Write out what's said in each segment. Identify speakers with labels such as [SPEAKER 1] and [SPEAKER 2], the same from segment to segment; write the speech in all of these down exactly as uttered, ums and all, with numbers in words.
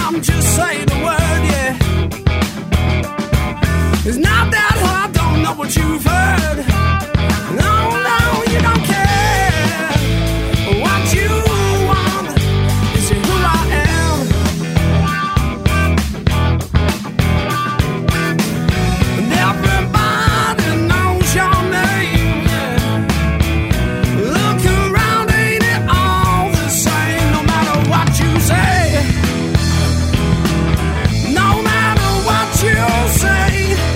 [SPEAKER 1] time, just say the word, yeah. It's not that hard, don't know what you've heard. No, no, you don't care what you want. Is it who I am? And everybody knows your name, yeah. Look around, ain't it all the same? No matter what you say, no matter what you say,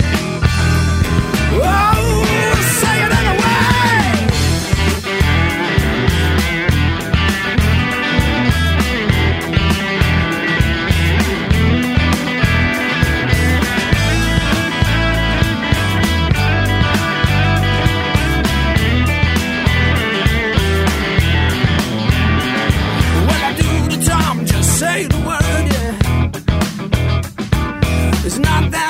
[SPEAKER 1] oh, say it anyway. When I do the time, just say the word, yeah. It's not that